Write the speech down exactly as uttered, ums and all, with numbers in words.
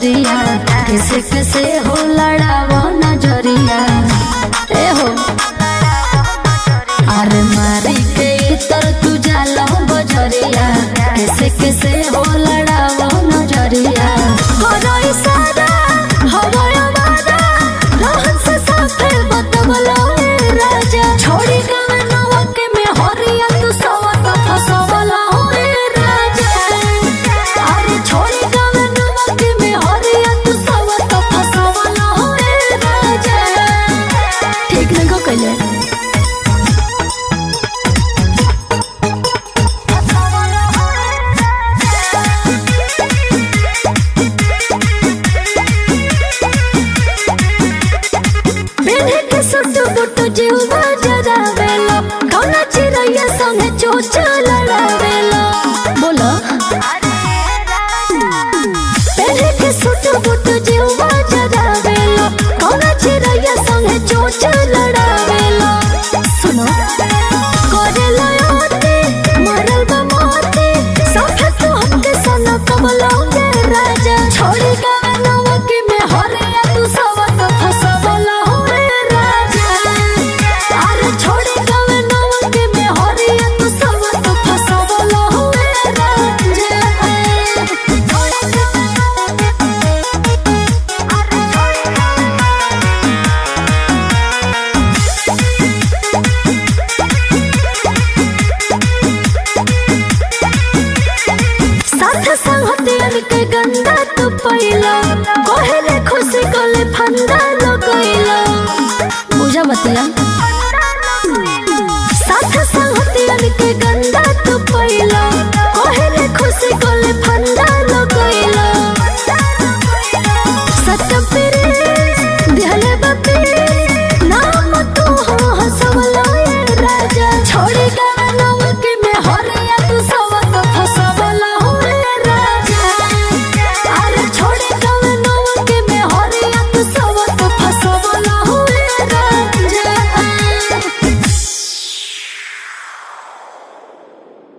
बजरिया किसे किसे हो लड़ावो नजरिया ए हो अरे मारी के तर तू जाला बजरिया किसे किसे हो लड़ावो नजरिया करो इशारा हवाया वादा रहन से साथे बतवलो राजा छोड़ी गानवा के में हरिया तू सवत फसवला हो राजा अरे छोड़ी गानवा के में हरिया तू सवत फसवला हो राजा ठीक न को कले सुटू बुटू जीवा जरा